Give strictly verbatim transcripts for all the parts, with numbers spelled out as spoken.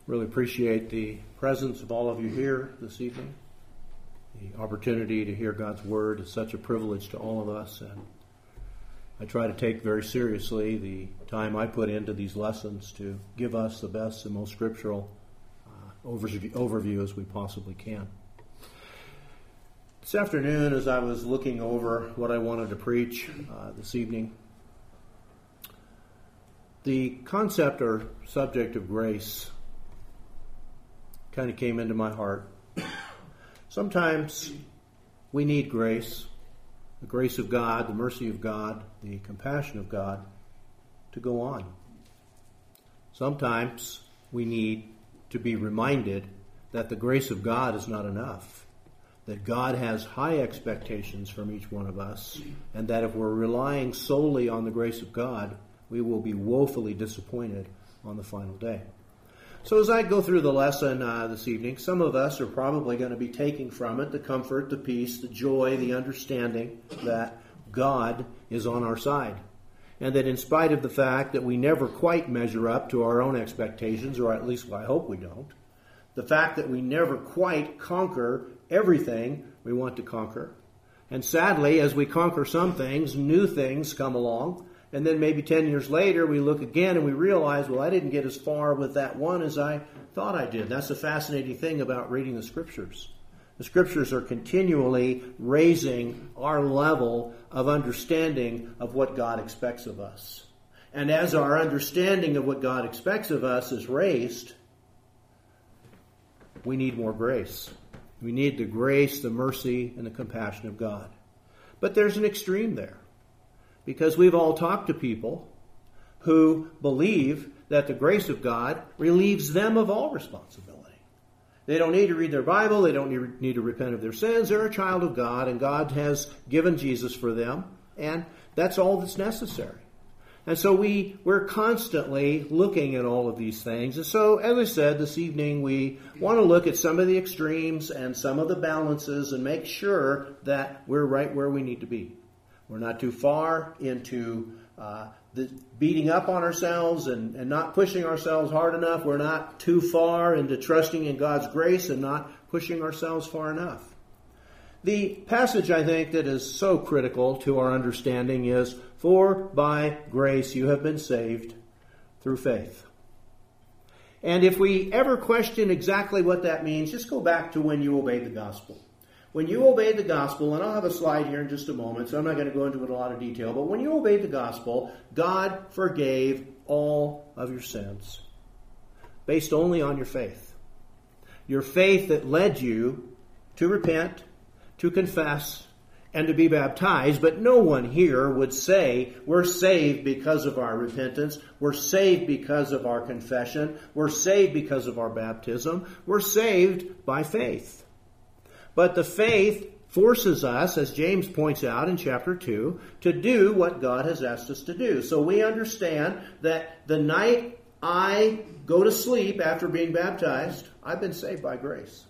Really appreciate the presence of all of you here this evening. The opportunity to hear God's Word is such a privilege to all of us, and I try to take very seriously the time I put into these lessons to give us the best and most scriptural uh, overview, overview as we possibly can. This afternoon, as I was looking over what I wanted to preach uh, this evening, the concept or subject of grace kind of came into my heart. Sometimes we need grace, the grace of God, the mercy of God, the compassion of God to go on. Sometimes we need to be reminded that the grace of God is not enough, that God has high expectations from each one of us, and that if we're relying solely on the grace of God, we will be woefully disappointed on the final day. So as I go through the lesson uh, this evening, some of us are probably going to be taking from it the comfort, the peace, the joy, the understanding that God is on our side. And that in spite of the fact that we never quite measure up to our own expectations, or at least I hope we don't, the fact that we never quite conquer everything we want to conquer. And sadly, as we conquer some things, new things come along. And then maybe ten years later, we look again and we realize, well, I didn't get as far with that one as I thought I did. That's the fascinating thing about reading the Scriptures. The Scriptures are continually raising our level of understanding of what God expects of us. And as our understanding of what God expects of us is raised, we need more grace. We need the grace, the mercy, and the compassion of God. But there's an extreme there. Because we've all talked to people who believe that the grace of God relieves them of all responsibility. They don't need to read their Bible. They don't need, need to repent of their sins. They're a child of God, and God has given Jesus for them, and that's all that's necessary. And so we, we're constantly looking at all of these things. And so, as I said, this evening we want to look at some of the extremes and some of the balances and make sure that we're right where we need to be. We're not too far into uh, the beating up on ourselves and, and not pushing ourselves hard enough. We're not too far into trusting in God's grace and not pushing ourselves far enough. The passage, I think, that is so critical to our understanding is, "For by grace you have been saved through faith." And if we ever question exactly what that means, just go back to when you obeyed the gospel. When you obeyed the gospel, and I'll have a slide here in just a moment, so I'm not going to go into it in a lot of detail, but when you obeyed the gospel, God forgave all of your sins based only on your faith. Your faith that led you to repent, to confess, and to be baptized. But no one here would say we're saved because of our repentance, we're saved because of our confession, we're saved because of our baptism. We're saved by faith. But the faith forces us, as James points out in chapter two, to do what God has asked us to do. So we understand that the night I go to sleep after being baptized, I've been saved by grace.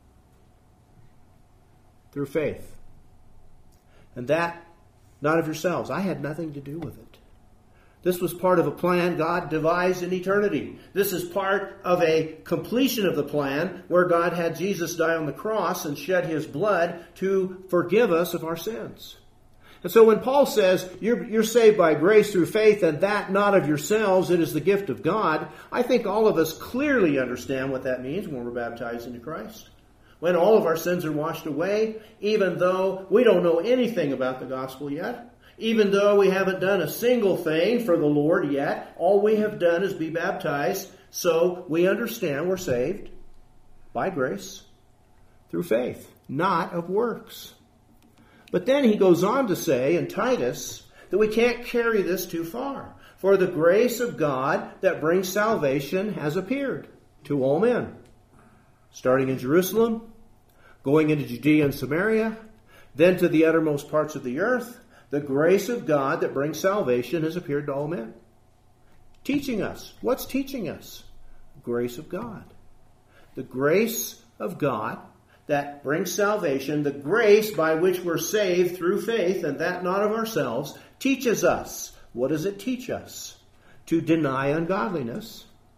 Through faith. And that, not of yourselves. I had nothing to do with it. This was part of a plan God devised in eternity. This is part of a completion of the plan where God had Jesus die on the cross and shed his blood to forgive us of our sins. And so when Paul says you're, you're saved by grace through faith and that not of yourselves, it is the gift of God, I think all of us clearly understand what that means when we're baptized into Christ. When all of our sins are washed away, even though we don't know anything about the gospel yet, even though we haven't done a single thing for the Lord yet, all we have done is be baptized. So we understand we're saved by grace through faith, not of works. But then he goes on to say in Titus that we can't carry this too far. For the grace of God that brings salvation has appeared to all men, starting in Jerusalem, going into Judea and Samaria, then to the uttermost parts of the earth. The grace of God that brings salvation has appeared to all men. Teaching us. What's teaching us? Grace of God. The grace of God that brings salvation, the grace by which we're saved through faith, and that not of ourselves, teaches us. What does it teach us? To deny ungodliness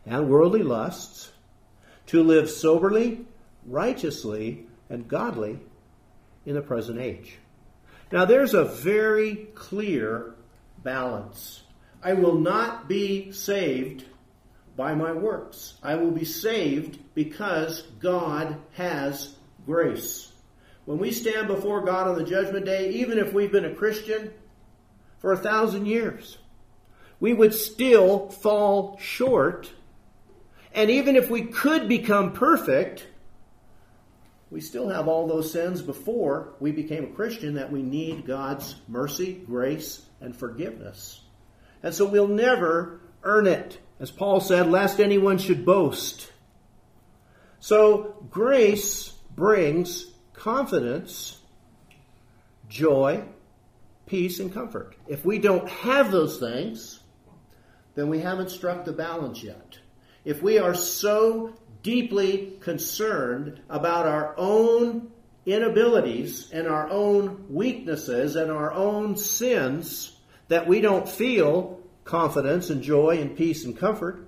and worldly lusts, to live soberly, righteously, and godly in the present age. Now there's a very clear balance. I will not be saved by my works. I will be saved because God has grace. When we stand before God on the judgment day, even if we've been a Christian for a thousand years, we would still fall short. And even if we could become perfect, we still have all those sins before we became a Christian that we need God's mercy, grace, and forgiveness. And so we'll never earn it. As Paul said, lest anyone should boast. So grace brings confidence, joy, peace, and comfort. If we don't have those things, then we haven't struck the balance yet. If we are so deeply concerned about our own inabilities and our own weaknesses and our own sins that we don't feel confidence and joy and peace and comfort,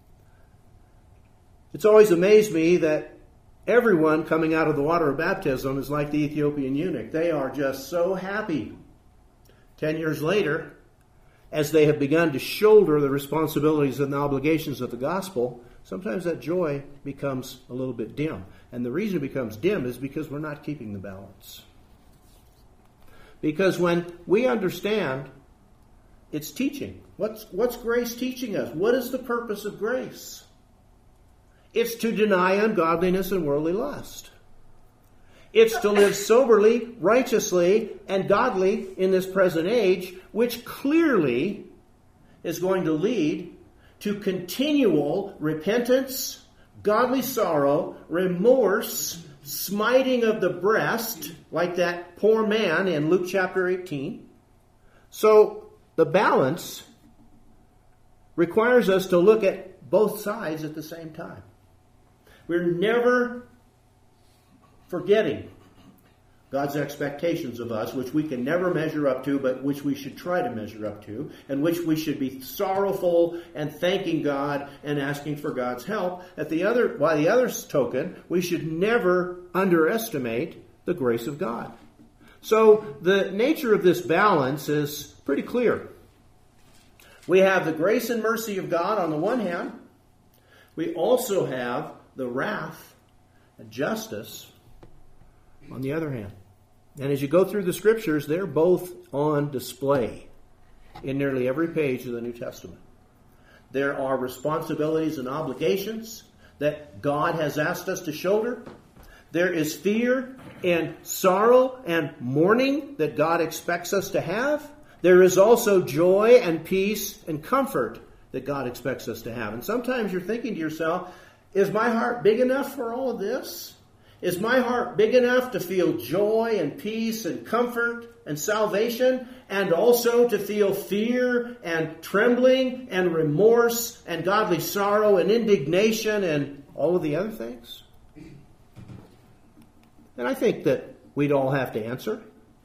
it's always amazed me that everyone coming out of the water of baptism is like the Ethiopian eunuch. They are just so happy. Ten years later, as they have begun to shoulder the responsibilities and the obligations of the gospel, sometimes that joy becomes a little bit dim. And the reason it becomes dim is because we're not keeping the balance. Because when we understand it's teaching, what's, what's grace teaching us? What is the purpose of grace? It's to deny ungodliness and worldly lust. It's to live soberly, righteously, and godly in this present age, which clearly is going to lead to continual repentance, godly sorrow, remorse, smiting of the breast, like that poor man in Luke chapter eighteen. So the balance requires us to look at both sides at the same time. We're never forgetting God's expectations of us, which we can never measure up to, but which we should try to measure up to, and which we should be sorrowful and thanking God and asking for God's help. At the other, by the other token, we should never underestimate the grace of God. So the nature of this balance is pretty clear. We have the grace and mercy of God on the one hand. We also have the wrath and justice on the other hand. And as you go through the scriptures, they're both on display in nearly every page of the New Testament. There are responsibilities and obligations that God has asked us to shoulder. There is fear and sorrow and mourning that God expects us to have. There is also joy and peace and comfort that God expects us to have. And sometimes you're thinking to yourself, is my heart big enough for all of this? Is my heart big enough to feel joy and peace and comfort and salvation, and also to feel fear and trembling and remorse and godly sorrow and indignation and all of the other things? And I think that we'd all have to answer,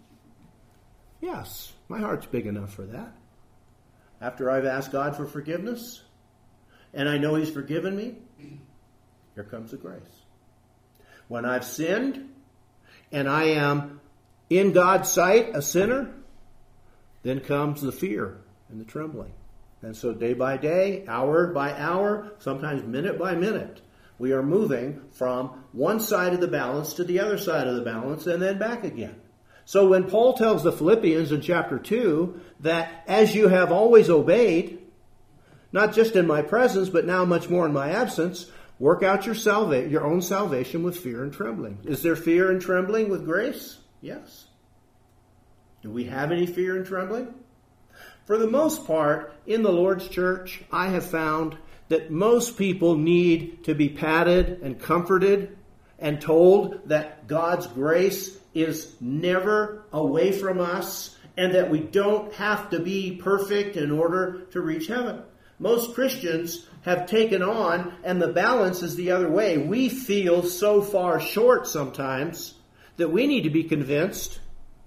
yes, my heart's big enough for that. After I've asked God for forgiveness, and I know He's forgiven me, here comes the grace. When I've sinned, and I am in God's sight a sinner, then comes the fear and the trembling. And so day by day, hour by hour, sometimes minute by minute, we are moving from one side of the balance to the other side of the balance and then back again. So when Paul tells the Philippians in chapter two that as you have always obeyed, not just in my presence, but now much more in my absence, work out your salva- your own salvation with fear and trembling. Is there fear and trembling with grace? Yes. Do we have any fear and trembling? For the most part, in the Lord's church, I have found that most people need to be patted and comforted and told that God's grace is never away from us and that we don't have to be perfect in order to reach heaven. Most Christians have taken on, and the balance is the other way. We feel so far short sometimes that we need to be convinced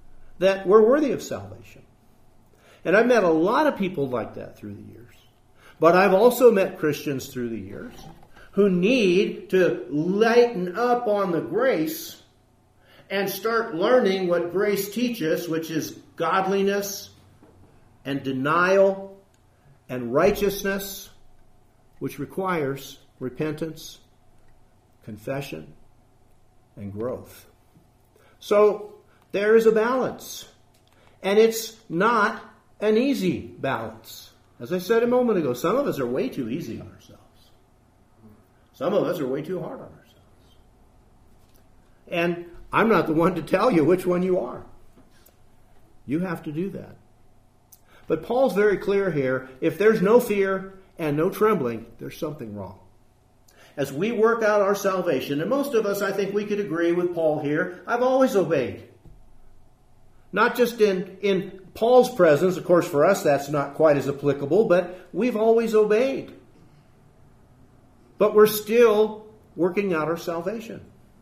that we're worthy of salvation. And I've met a lot of people like that through the years. But I've also met Christians through the years who need to lighten up on the grace and start learning what grace teaches, which is godliness and denial and righteousness, which requires repentance, confession, and growth. So there is a balance. And it's not an easy balance. As I said a moment ago, some of us are way too easy on ourselves. Some of us are way too hard on ourselves. And I'm not the one to tell you which one you are. You have to do that. But Paul's very clear here. If there's no fear and no trembling, there's something wrong. As we work out our salvation, and most of us, I think we could agree with Paul here, I've always obeyed. Not just in, in Paul's presence, of course for us that's not quite as applicable, but we've always obeyed. But we're still working out our salvation.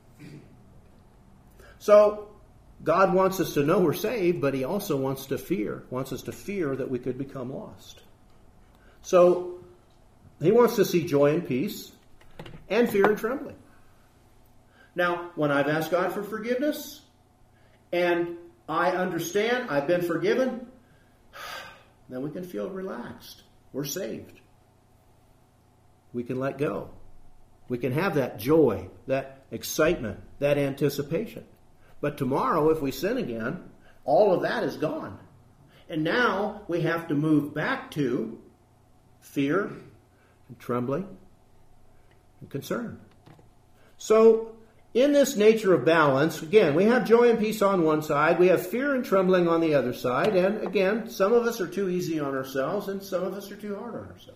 So, God wants us to know we're saved, but He also wants to fear, wants us to fear that we could become lost. So, He wants to see joy and peace, and fear and trembling. Now, when I've asked God for forgiveness, and I understand I've been forgiven, then we can feel relaxed. We're saved. We can let go. We can have that joy, that excitement, that anticipation. But tomorrow, if we sin again, all of that is gone. And now we have to move back to fear and trembling and concern. So, in this nature of balance, again, we have joy and peace on one side, we have fear and trembling on the other side, and again, some of us are too easy on ourselves, and some of us are too hard on ourselves.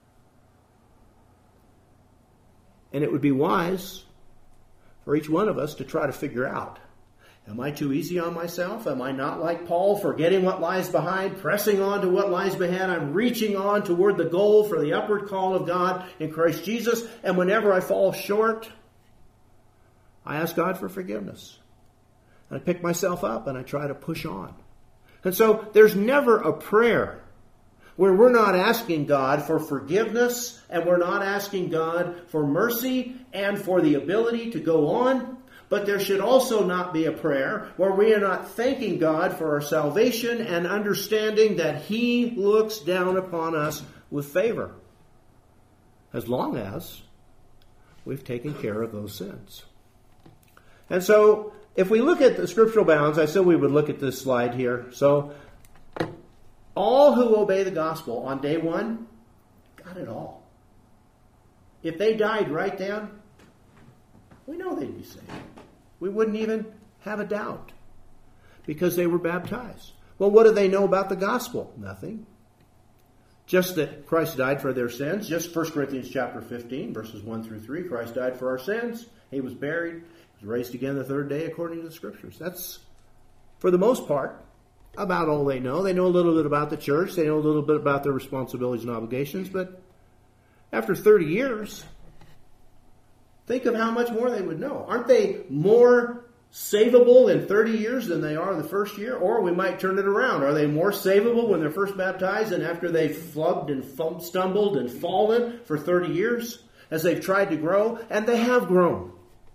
And it would be wise for each one of us to try to figure out, am I too easy on myself? Am I not like Paul, forgetting what lies behind, pressing on to what lies behind? I'm reaching on toward the goal for the upward call of God in Christ Jesus. And whenever I fall short, I ask God for forgiveness. And I pick myself up and I try to push on. And so there's never a prayer where we're not asking God for forgiveness and we're not asking God for mercy and for the ability to go on. But there should also not be a prayer where we are not thanking God for our salvation and understanding that He looks down upon us with favor, as long as we've taken care of those sins. And so, if we look at the scriptural balance, I said we would look at this slide here. So, all who obey the gospel on day one got it all. If they died right then, we know they'd be saved. We wouldn't even have a doubt because they were baptized. Well, what do they know about the gospel? Nothing. Just that Christ died for their sins. Just First Corinthians chapter fifteen, verses one through three. Christ died for our sins. He was buried. He was raised again the third day according to the Scriptures. That's, for the most part, about all they know. They know a little bit about the church. They know a little bit about their responsibilities and obligations. But after thirty years... think of how much more they would know. Aren't they more savable in thirty years than they are the first year? Or we might turn it around. Are they more savable when they're first baptized than after they've flubbed and stumbled and fallen for thirty years as they've tried to grow? And they have grown.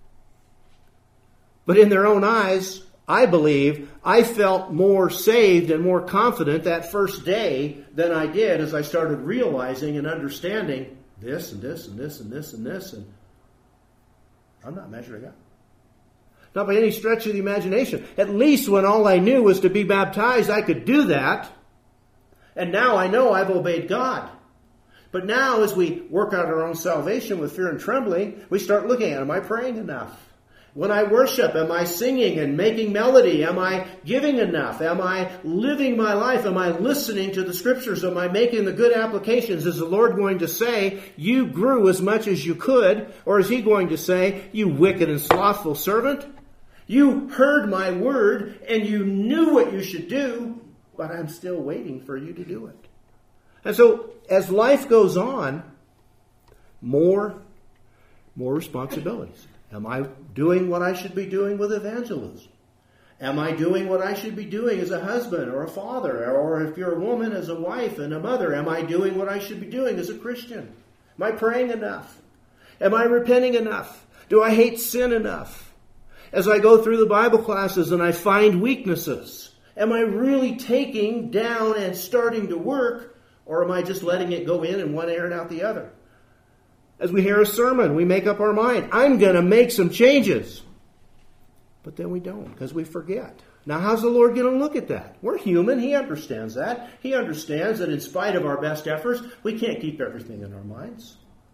But in their own eyes, I believe, I felt more saved and more confident that first day than I did as I started realizing and understanding this and this and this and this and this and I'm not measuring up. Not by any stretch of the imagination. At least when all I knew was to be baptized, I could do that. And now I know I've obeyed God. But now as we work out our own salvation with fear and trembling, we start looking at, am I praying enough? When I worship, am I singing and making melody? Am I giving enough? Am I living my life? Am I listening to the Scriptures? Am I making the good applications? Is the Lord going to say, you grew as much as you could? Or is He going to say, you wicked and slothful servant? You heard my word and you knew what you should do, but I'm still waiting for you to do it. And so, as life goes on, more, more responsibilities. Am I doing what I should be doing with evangelism? Am I doing what I should be doing as a husband or a father? Or if you're a woman, as a wife and a mother, am I doing what I should be doing as a Christian? Am I praying enough? Am I repenting enough? Do I hate sin enough? As I go through the Bible classes and I find weaknesses, am I really taking down and starting to work, or am I just letting it go in and one ear and out the other? As we hear a sermon, we make up our mind, I'm going to make some changes. But then we don't, because we forget. Now, how's the Lord going to look at that? We're human. He understands that. He understands that in spite of our best efforts, we can't keep everything in our minds.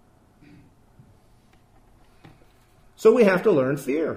So we have to learn fear.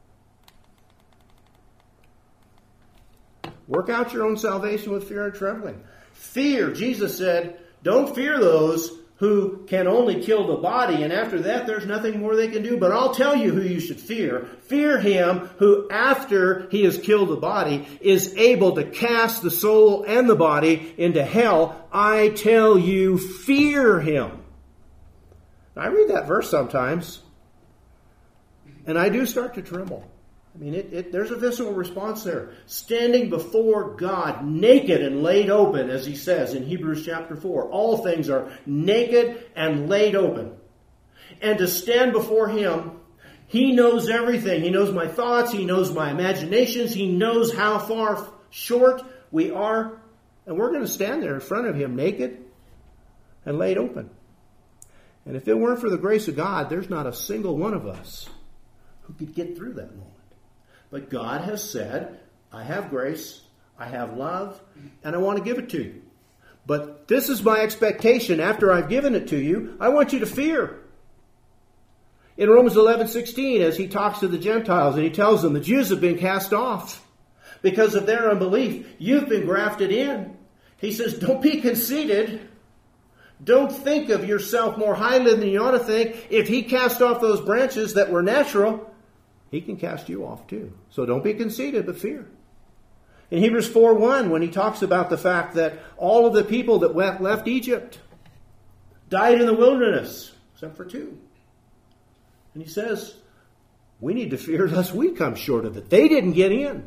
Work out your own salvation with fear and trembling. Fear, Jesus said, don't fear those who can only kill the body, and after that there's nothing more they can do. But I'll tell you who you should fear. Fear him who, after he has killed the body, is able to cast the soul and the body into hell. I tell you, fear him. I read that verse sometimes, and I do start to tremble. I mean, it, it, there's a visceral response there. Standing before God, naked and laid open, as he says in Hebrews chapter four. All things are naked and laid open. And to stand before him, he knows everything. He knows my thoughts. He knows my imaginations. He knows how far short we are. And we're going to stand there in front of him, naked and laid open. And if it weren't for the grace of God, there's not a single one of us who could get through that moment. But God has said, I have grace, I have love, and I want to give it to you. But this is my expectation after I've given it to you. I want you to fear. In Romans eleven sixteen, as he talks to the Gentiles, and he tells them the Jews have been cast off because of their unbelief. You've been grafted in. He says, don't be conceited. Don't think of yourself more highly than you ought to think. If he cast off those branches that were natural, he can cast you off too. So don't be conceited, but fear. In Hebrews four one, when he talks about the fact that all of the people that left Egypt died in the wilderness, except for two. And he says, we need to fear lest we come short of it. They didn't get in.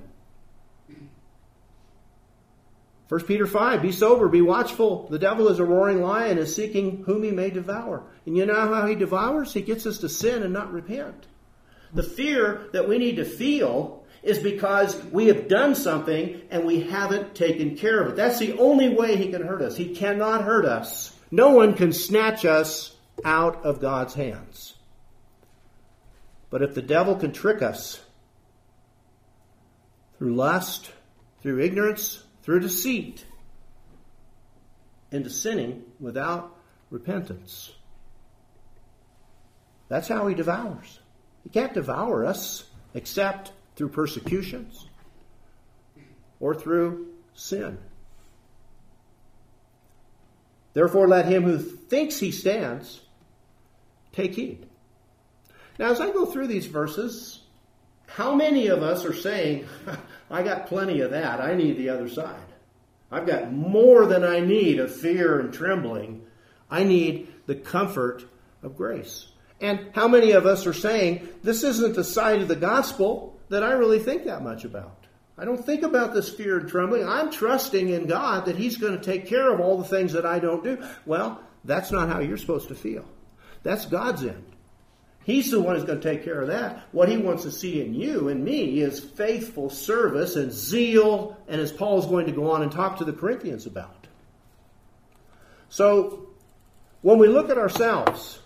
First Peter five, be sober, be watchful. The devil is a roaring lion, is seeking whom he may devour. And you know how he devours? He gets us to sin and not repent. The fear that we need to feel is because we have done something and we haven't taken care of it. That's the only way he can hurt us. He cannot hurt us. No one can snatch us out of God's hands. But if the devil can trick us through lust, through ignorance, through deceit, into sinning without repentance, that's how he devours. He can't devour us except through persecutions or through sin. Therefore, let him who thinks he stands take heed. Now, as I go through these verses, how many of us are saying, I got plenty of that. I need the other side. I've got more than I need of fear and trembling. I need the comfort of grace. And how many of us are saying, this isn't the side of the gospel that I really think that much about. I don't think about this fear and trembling. I'm trusting in God that he's going to take care of all the things that I don't do. Well, that's not how you're supposed to feel. That's God's end. He's the one who's going to take care of that. What he wants to see in you and me is faithful service and zeal, and as Paul's going to go on and talk to the Corinthians about. So, when we look at ourselves,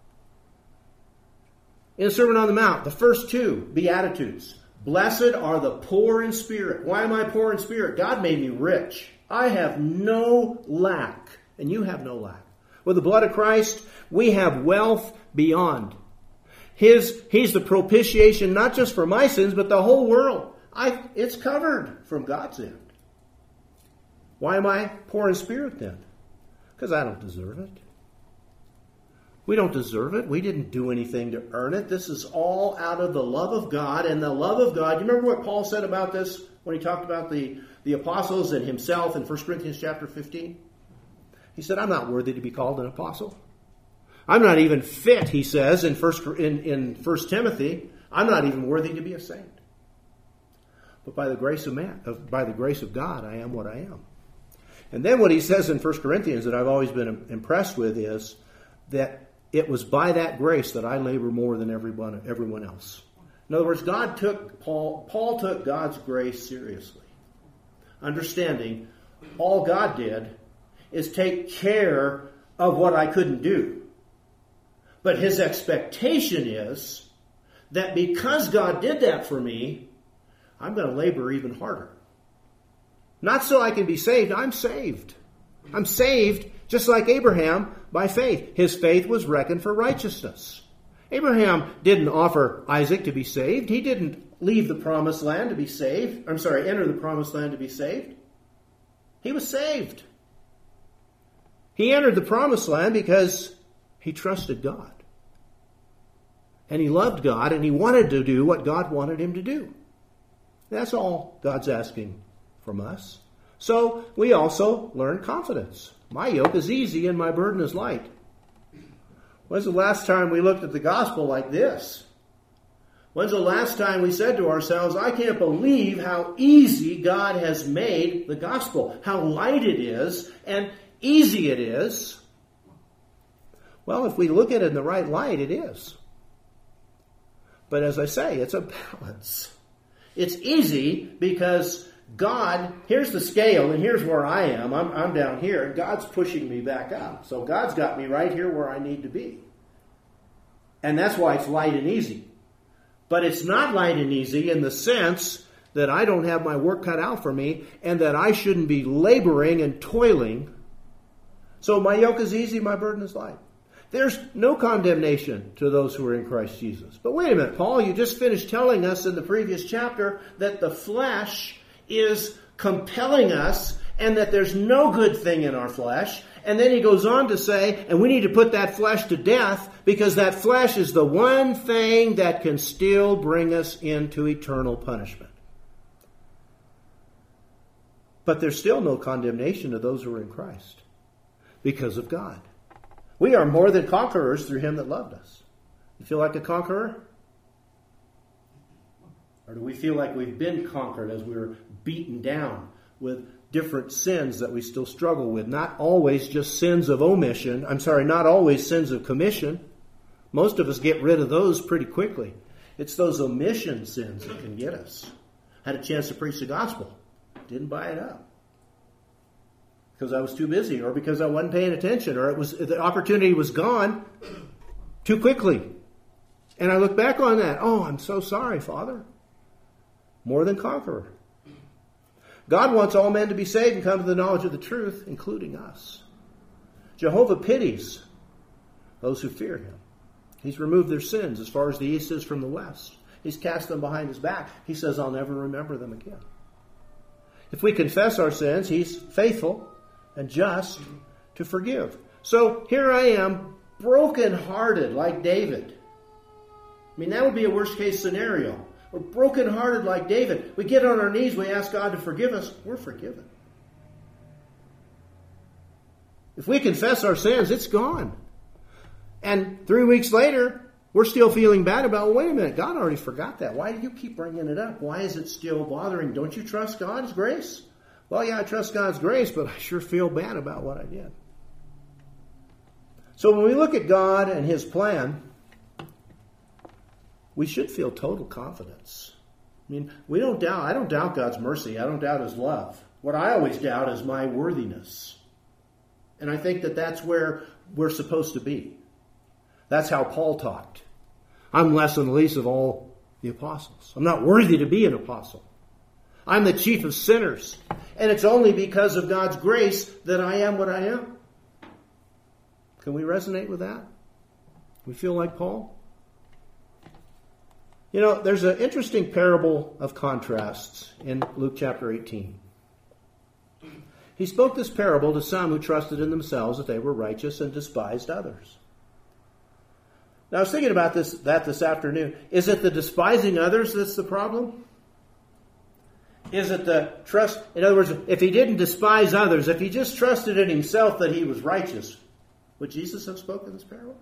in the Sermon on the Mount, the first two Beatitudes. Blessed are the poor in spirit. Why am I poor in spirit? God made me rich. I have no lack, and you have no lack. With the blood of Christ, we have wealth beyond. His, he's the propitiation, not just for my sins, but the whole world. I, it's covered from God's end. Why am I poor in spirit then? Because I don't deserve it. We don't deserve it. We didn't do anything to earn it. This is all out of the love of God. And the love of God, you remember what Paul said about this when he talked about the, the apostles and himself in First Corinthians chapter fifteen? He said, I'm not worthy to be called an apostle. I'm not even fit, he says, in First, in, in First Timothy. I'm not even worthy to be a saint. but by the grace of man, of, by the grace of God, I am what I am. And then what he says in First Corinthians that I've always been impressed with is that it was by that grace that I labor more than everyone, everyone else. In other words, God took Paul, Paul took God's grace seriously, understanding all God did is take care of what I couldn't do. But his expectation is that because God did that for me, I'm going to labor even harder. Not so I can be saved. I'm saved. I'm saved just like Abraham by faith. His faith was reckoned for righteousness. Abraham didn't offer Isaac to be saved. He didn't leave the promised land to be saved. I'm sorry, enter the promised land to be saved. He was saved. He entered the promised land because he trusted God. And he loved God, and he wanted to do what God wanted him to do. That's all God's asking from us. So we also learn confidence. My yoke is easy and my burden is light. When's the last time we looked at the gospel like this? When's the last time we said to ourselves, I can't believe how easy God has made the gospel, how light it is and easy it is? Well, if we look at it in the right light, it is. But as I say, it's a balance. It's easy because God, here's the scale and here's where I am. I'm, I'm down here and God's pushing me back up. So God's got me right here where I need to be. And that's why it's light and easy. But it's not light and easy in the sense that I don't have my work cut out for me and that I shouldn't be laboring and toiling. So my yoke is easy, my burden is light. There's no condemnation to those who are in Christ Jesus. But wait a minute, Paul, you just finished telling us in the previous chapter that the flesh is compelling us and that there's no good thing in our flesh. And then he goes on to say, and we need to put that flesh to death because that flesh is the one thing that can still bring us into eternal punishment. But there's still no condemnation to those who are in Christ because of God. We are more than conquerors through him that loved us. You feel like a conqueror? Or do we feel like we've been conquered as we were beaten down with different sins that we still struggle with? Not always just sins of omission. I'm sorry, not always sins of commission. Most of us get rid of those pretty quickly. It's those omission sins that can get us. Had a chance to preach the gospel. Didn't buy it up. Because I was too busy, or because I wasn't paying attention, or it was the opportunity was gone too quickly. And I look back on that. Oh, I'm so sorry, Father. More than conqueror. God wants all men to be saved and come to the knowledge of the truth, including us. Jehovah pities those who fear him. He's removed their sins as far as the east is from the west. He's cast them behind his back. He says, I'll never remember them again. If we confess our sins, he's faithful and just to forgive. So here I am, broken-hearted like David. I mean, that would be a worst-case scenario. We're broken-hearted like David. We get on our knees, we ask God to forgive us. We're forgiven. If we confess our sins, it's gone. And three weeks later, we're still feeling bad about, well, wait a minute, God already forgot that. Why do you keep bringing it up? Why is it still bothering? Don't you trust God's grace? Well, yeah, I trust God's grace, but I sure feel bad about what I did. So when we look at God and his plan, we should feel total confidence. I mean, we don't doubt, I don't doubt God's mercy. I don't doubt his love. What I always doubt is my worthiness. And I think that that's where we're supposed to be. That's how Paul talked. I'm less than the least of all the apostles. I'm not worthy to be an apostle. I'm the chief of sinners. And it's only because of God's grace that I am what I am. Can we resonate with that? We feel like Paul? You know, there's an interesting parable of contrasts in Luke chapter eighteen. He spoke this parable to some who trusted in themselves that they were righteous and despised others. Now, I was thinking about this that this afternoon. Is it the despising others that's the problem? Is it the trust? In other words, if he didn't despise others, if he just trusted in himself that he was righteous, would Jesus have spoken this parable?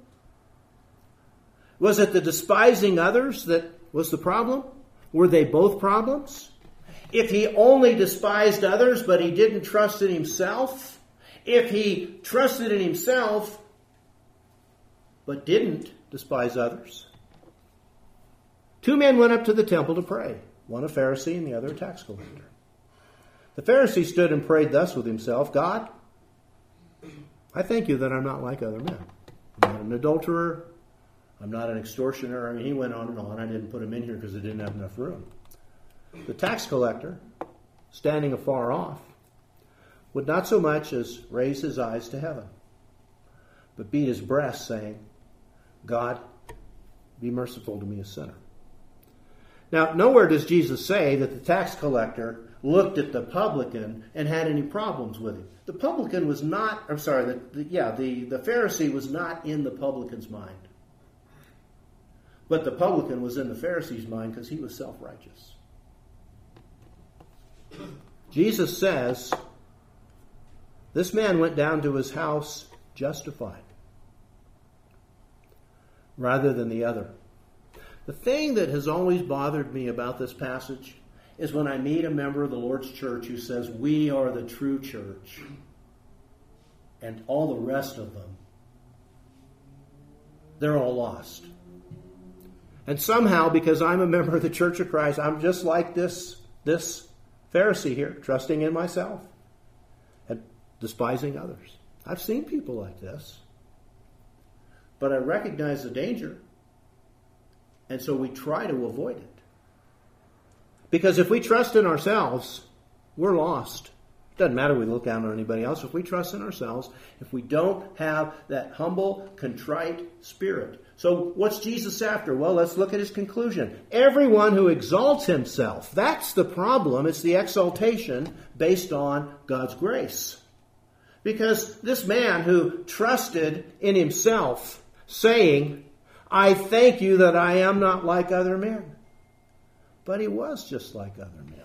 Was it the despising others that was the problem? Were they both problems? if he only despised others but he didn't trust in himself, if he trusted in himself but didn't despise others. Two men went up to the temple to pray, one a Pharisee and the other a tax collector. The Pharisee stood and prayed thus with himself, God, I thank you that I'm not like other men. I'm not an adulterer. I'm not an extortioner. I mean, he went on and on. I didn't put him in here because I didn't have enough room. The tax collector, standing afar off, would not so much as raise his eyes to heaven, but beat his breast, saying, God, be merciful to me, a sinner. Now, nowhere does Jesus say that the tax collector looked at the publican and had any problems with him. The publican was not, I'm sorry, the, the, yeah, the, the Pharisee was not in the publican's mind. But the publican was in the Pharisee's mind because he was self-righteous. Jesus says, this man went down to his house justified rather than the other. The thing that has always bothered me about this passage is when I meet a member of the Lord's church who says, we are the true church, and all the rest of them, they're all lost. And somehow, because I'm a member of the Church of Christ, I'm just like this, this Pharisee here, trusting in myself and despising others. I've seen people like this. But I recognize the danger, and so we try to avoid it. Because if we trust in ourselves, we're lost. It doesn't matter if we look down on anybody else. If we trust in ourselves, if we don't have that humble, contrite spirit. So what's Jesus after? Well, let's look at his conclusion. Everyone who exalts himself. That's the problem. It's the exaltation based on God's grace. Because this man who trusted in himself, saying, I thank you that I am not like other men. But he was just like other men.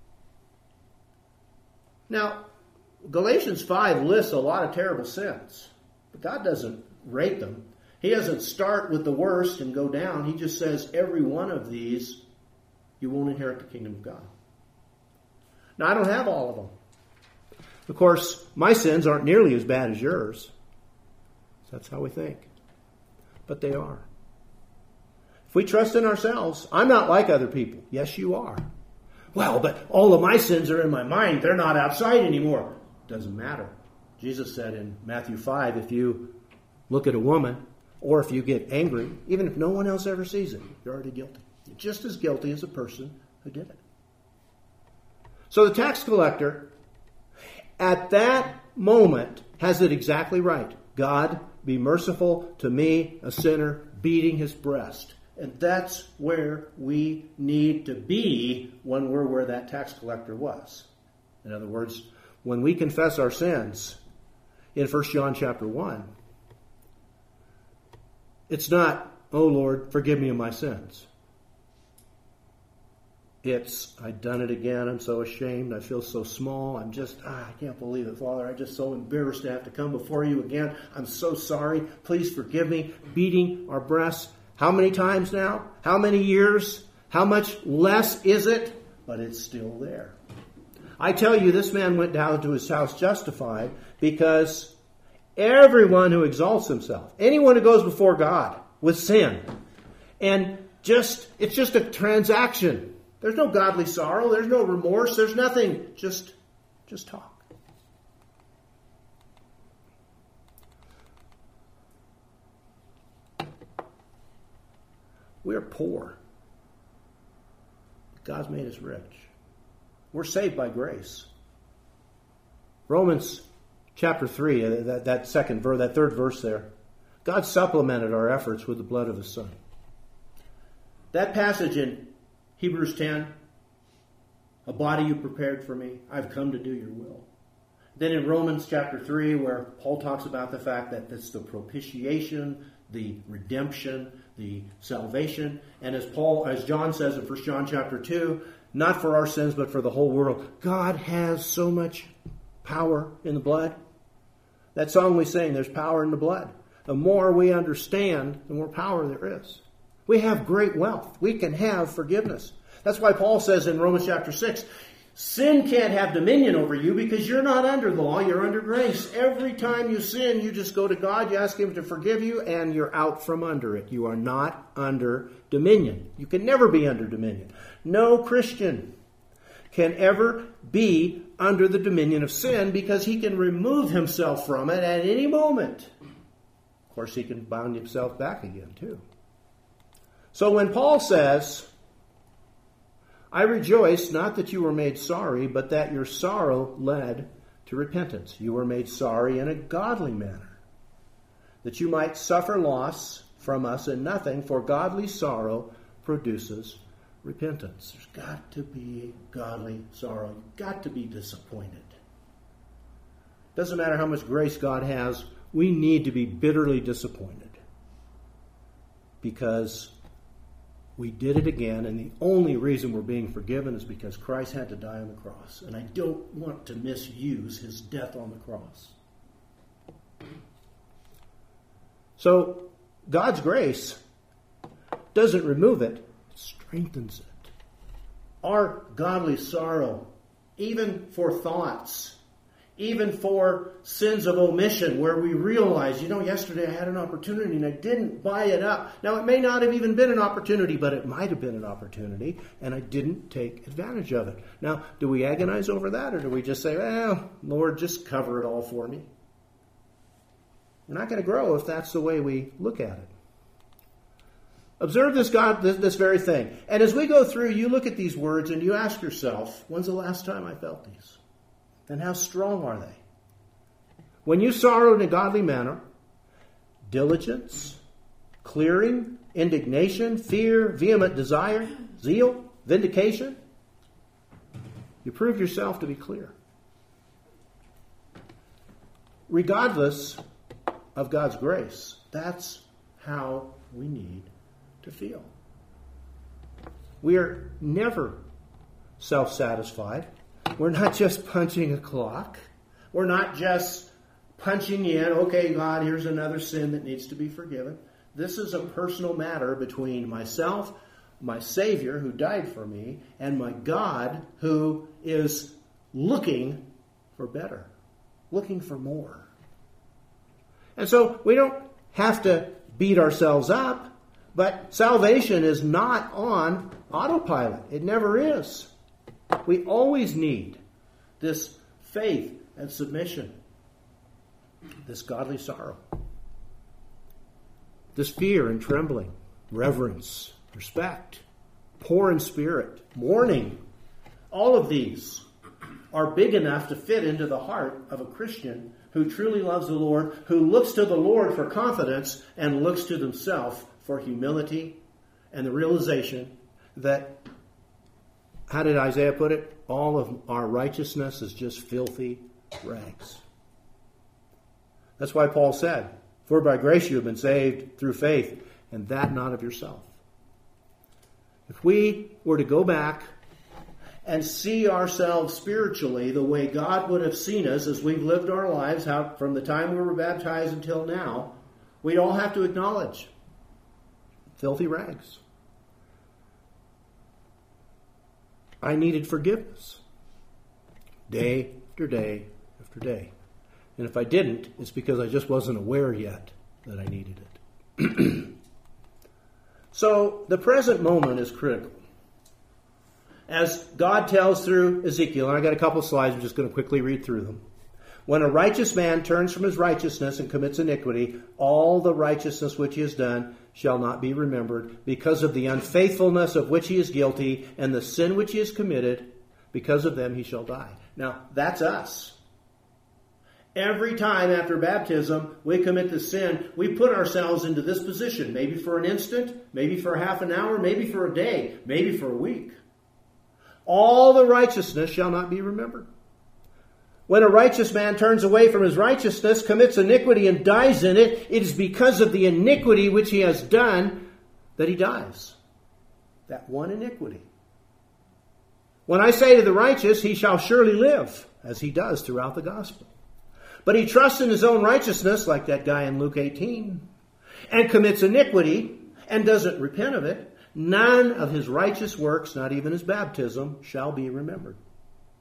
Now, Galatians five lists a lot of terrible sins. But God doesn't rate them. He doesn't start with the worst and go down. He just says every one of these, you won't inherit the kingdom of God. Now, I don't have all of them. Of course, my sins aren't nearly as bad as yours. That's how we think. But they are. If we trust in ourselves, I'm not like other people. Yes, you are. Well, but all of my sins are in my mind. They're not outside anymore. Doesn't matter. Jesus said in Matthew five, if you look at a woman, or if you get angry, even if no one else ever sees it, you're already guilty. You're just as guilty as the person who did it. So the tax collector, at that moment, has it exactly right. God, be merciful to me, a sinner, beating his breast. And that's where we need to be when we're where that tax collector was. In other words, when we confess our sins in First John chapter one, it's not, oh Lord, forgive me of my sins. It's, I've done it again. I'm so ashamed. I feel so small. I'm just, ah, I can't believe it, Father. I'm just so embarrassed to have to come before you again. I'm so sorry. Please forgive me. Beating our breasts. How many times now? How many years? How much less is it? But it's still there. I tell you, this man went down to his house justified because everyone who exalts himself, anyone who goes before God with sin, and just, it's just a transaction. There's no godly sorrow. There's no remorse. There's nothing. Just, just talk. We're poor. God's made us rich. We're saved by grace. Romans chapter three, that, that second verse, that third verse there. God supplemented our efforts with the blood of his Son. That passage in Hebrews ten, a body you prepared for me, I've come to do your will. Then in Romans chapter three, where Paul talks about the fact that it's the propitiation, the redemption, the salvation. And as Paul, as John says in First John chapter two, not for our sins, but for the whole world. God has so much power in the blood. That song we sing, there's power in the blood. The more we understand, the more power there is. We have great wealth. We can have forgiveness. That's why Paul says in Romans chapter six, Sin can't have dominion over you because you're not under the law, you're under grace. Every time you sin, you just go to God, you ask Him to forgive you, and you're out from under it. You are not under dominion. You can never be under dominion. No Christian can ever be under the dominion of sin because he can remove himself from it at any moment. Of course, he can bind himself back again, too. So when Paul says, I rejoice not that you were made sorry, but that your sorrow led to repentance. You were made sorry in a godly manner, that you might suffer loss from us in nothing, for godly sorrow produces repentance. There's got to be godly sorrow. You've got to be disappointed. Doesn't matter how much grace God has, we need to be bitterly disappointed because we did it again, and the only reason we're being forgiven is because Christ had to die on the cross. And I don't want to misuse His death on the cross. So, God's grace doesn't remove it, it strengthens it. Our godly sorrow, even for thoughts, even for sins of omission, where we realize, you know, yesterday I had an opportunity and I didn't buy it up. Now, it may not have even been an opportunity, but it might have been an opportunity, and I didn't take advantage of it. Now, do we agonize over that, or do we just say, well, Lord, just cover it all for me? We're not going to grow if that's the way we look at it. Observe this God, this, this very thing. And as we go through, you look at these words and you ask yourself, when's the last time I felt these? And how strong are they? When you sorrow in a godly manner, diligence, clearing, indignation, fear, vehement desire, zeal, vindication, you prove yourself to be clear. Regardless of God's grace, that's how we need to feel. We are never self-satisfied. We're not just punching a clock. We're not just punching in, okay, God, here's another sin that needs to be forgiven. This is a personal matter between myself, my Savior who died for me, and my God who is looking for better, looking for more. And so we don't have to beat ourselves up, but salvation is not on autopilot. It never is. We always need this faith and submission, this godly sorrow, this fear and trembling, reverence, respect, poor in spirit, mourning. All of these are big enough to fit into the heart of a Christian who truly loves the Lord, who looks to the Lord for confidence and looks to himself for humility and the realization that, how did Isaiah put it? All of our righteousness is just filthy rags. That's why Paul said, for by grace you have been saved through faith, and that not of yourself. If we were to go back and see ourselves spiritually the way God would have seen us as we've lived our lives, how, from the time we were baptized until now, we'd all have to acknowledge filthy rags. I needed forgiveness day after day after day. And if I didn't, it's because I just wasn't aware yet that I needed it. So the present moment is critical. As God tells through Ezekiel, and I got a couple of slides, I'm just going to quickly read through them. When a righteous man turns from his righteousness and commits iniquity, all the righteousness which he has done shall not be remembered, because of the unfaithfulness of which he is guilty, and the sin which he has committed, because of them he shall die. Now, that's us. Every time after baptism we commit the sin, we put ourselves into this position, maybe for an instant, maybe for half an hour, maybe for a day, maybe for a week. All the righteousness shall not be remembered. When a righteous man turns away from his righteousness, commits iniquity, and dies in it, it is because of the iniquity which he has done that he dies. That one iniquity. When I say to the righteous, he shall surely live, as he does throughout the gospel. But he trusts in his own righteousness, like that guy in Luke eighteen, and commits iniquity, and doesn't repent of it, none of his righteous works, not even his baptism, shall be remembered.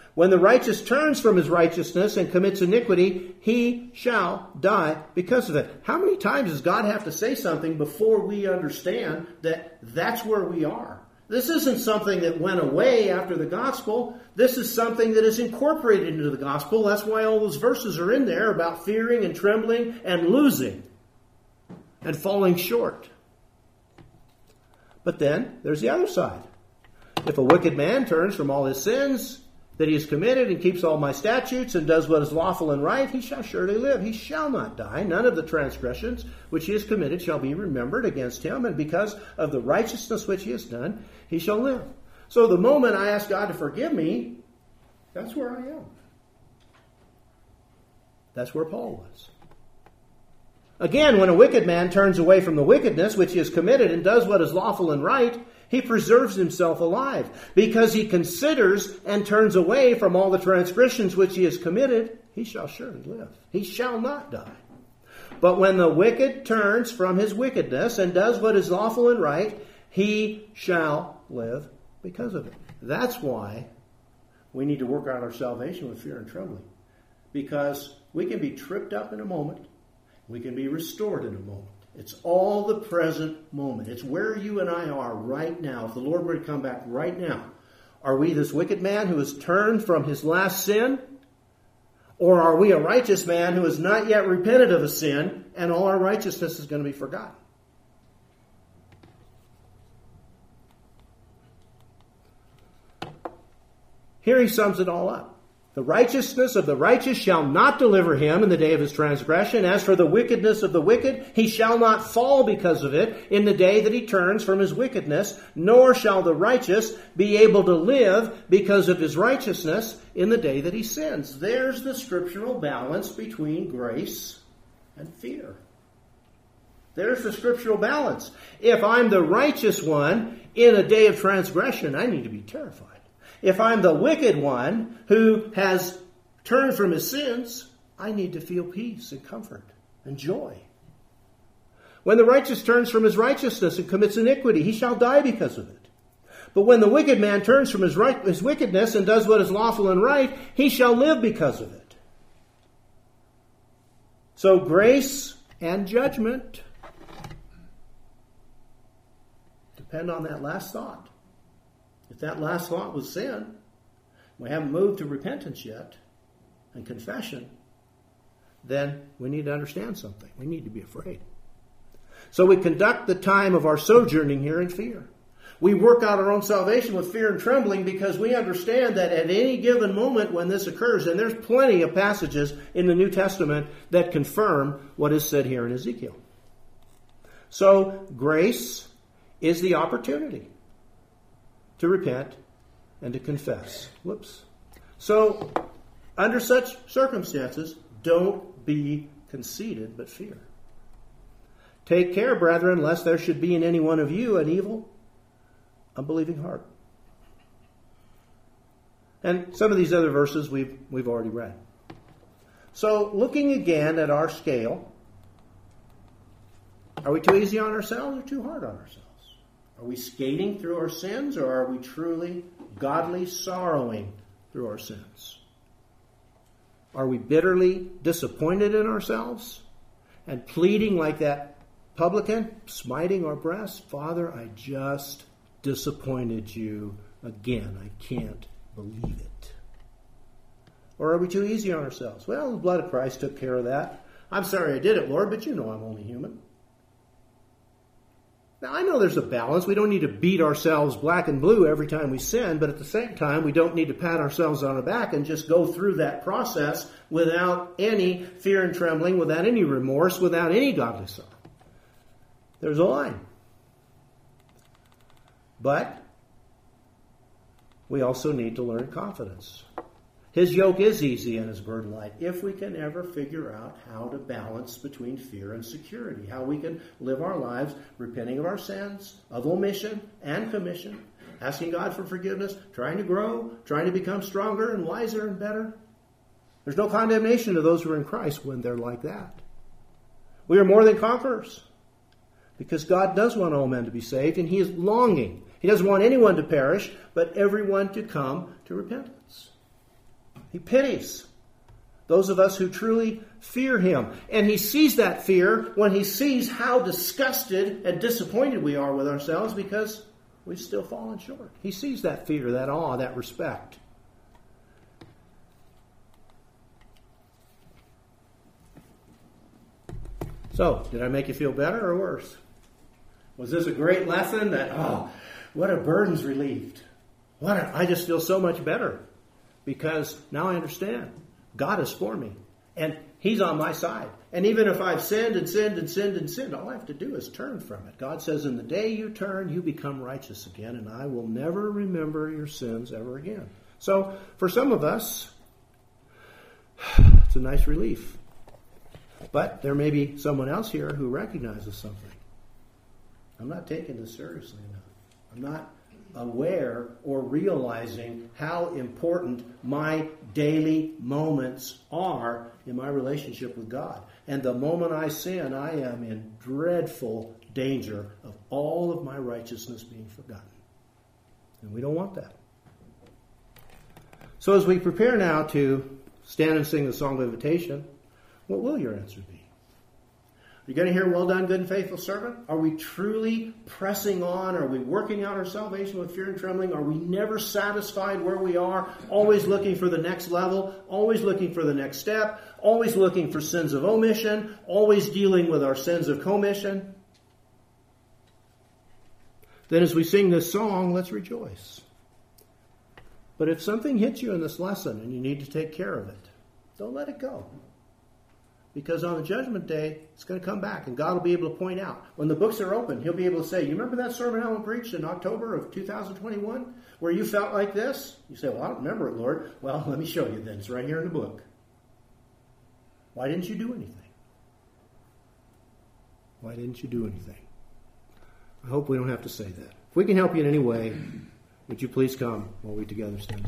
When the righteous turns from his righteousness and commits iniquity, he shall die because of it. How many times does God have to say something before we understand that that's where we are? This isn't something that went away after the gospel. This is something that is incorporated into the gospel. That's why all those verses are in there about fearing and trembling and losing and falling short. But then there's the other side. If a wicked man turns from all his sins that he has committed and keeps all my statutes and does what is lawful and right, he shall surely live. He shall not die. None of the transgressions which he has committed shall be remembered against him, and because of the righteousness which he has done, he shall live. So the moment I ask God to forgive me, that's where I am. That's where Paul was. Again, when a wicked man turns away from the wickedness which he has committed and does what is lawful and right, he preserves himself alive, because he considers and turns away from all the transgressions which he has committed. He shall surely live. He shall not die. But when the wicked turns from his wickedness and does what is lawful and right, he shall live because of it. That's why we need to work out our salvation with fear and trembling, because we can be tripped up in a moment. We can be restored in a moment. It's all the present moment. It's where you and I are right now. If the Lord were to come back right now, are we this wicked man who has turned from his last sin? Or are we a righteous man who has not yet repented of a sin, and all our righteousness is going to be forgotten? Here he sums it all up. The righteousness of the righteous shall not deliver him in the day of his transgression. As for the wickedness of the wicked, he shall not fall because of it in the day that he turns from his wickedness, nor shall the righteous be able to live because of his righteousness in the day that he sins. There's the scriptural balance between grace and fear. There's the scriptural balance. If I'm the righteous one in a day of transgression, I need to be terrified. If I'm the wicked one who has turned from his sins, I need to feel peace and comfort and joy. When the righteous turns from his righteousness and commits iniquity, he shall die because of it. But when the wicked man turns from his, right, his wickedness and does what is lawful and right, he shall live because of it. So grace and judgment depend on that last thought. If that last thought was sin, we haven't moved to repentance yet and confession, then we need to understand something. We need to be afraid. So we conduct the time of our sojourning here in fear. We work out our own salvation with fear and trembling, because we understand that at any given moment when this occurs, and there's plenty of passages in the New Testament that confirm what is said here in Ezekiel. So grace is the opportunity to repent and to confess. Whoops. So, under such circumstances, don't be conceited, but fear. Take care, brethren, lest there should be in any one of you an evil, unbelieving heart. And some of these other verses we've, we've already read. So, looking again at our scale, are we too easy on ourselves or too hard on ourselves? Are we skating through our sins, or are we truly godly sorrowing through our sins? Are we bitterly disappointed in ourselves and pleading like that publican, smiting our breast? Father, I just disappointed you again. I can't believe it. Or are we too easy on ourselves? Well, the blood of Christ took care of that. I'm sorry I did it, Lord, but you know I'm only human. Now, I know there's a balance. We don't need to beat ourselves black and blue every time we sin, but at the same time, we don't need to pat ourselves on the back and just go through that process without any fear and trembling, without any remorse, without any godly sorrow. There's a line. But we also need to learn confidence. His yoke is easy and his burden light, if we can ever figure out how to balance between fear and security, how we can live our lives repenting of our sins, of omission and commission, asking God for forgiveness, trying to grow, trying to become stronger and wiser and better. There's no condemnation to those who are in Christ when they're like that. We are more than conquerors, because God does want all men to be saved, and he is longing. He doesn't want anyone to perish, but everyone to come to repentance. He pities those of us who truly fear him. And he sees that fear when he sees how disgusted and disappointed we are with ourselves because we've still fallen short. He sees that fear, that awe, that respect. So, did I make you feel better or worse? Was this a great lesson that, oh, what a burden's relieved. What a, I just feel so much better because now I understand. God is for me and he's on my side. And even if I've sinned and sinned and sinned and sinned, all I have to do is turn from it. God says, in the day you turn, you become righteous again, and I will never remember your sins ever again. So, for some of us, it's a nice relief. But there may be someone else here who recognizes something. I'm not taking this seriously enough. I'm not aware or realizing how important my daily moments are in my relationship with God. And the moment I sin, I am in dreadful danger of all of my righteousness being forgotten. And we don't want that. So as we prepare now to stand and sing the song of invitation, what will your answer be? Are you going to hear, well done, good and faithful servant? Are we truly pressing on? Are we working out our salvation with fear and trembling? Are we never satisfied where we are? Always looking for the next level? Always looking for the next step? Always looking for sins of omission? Always dealing with our sins of commission? Then as we sing this song, let's rejoice. But if something hits you in this lesson and you need to take care of it, don't let it go. Because on the judgment day, it's going to come back, and God will be able to point out. When the books are open, he'll be able to say, you remember that sermon Alan preached in October of two thousand twenty-one, where you felt like this? You say, well, I don't remember it, Lord. Well, let me show you then. It's right here in the book. Why didn't you do anything? Why didn't you do anything? I hope we don't have to say that. If we can help you in any way, would you please come while we together stand?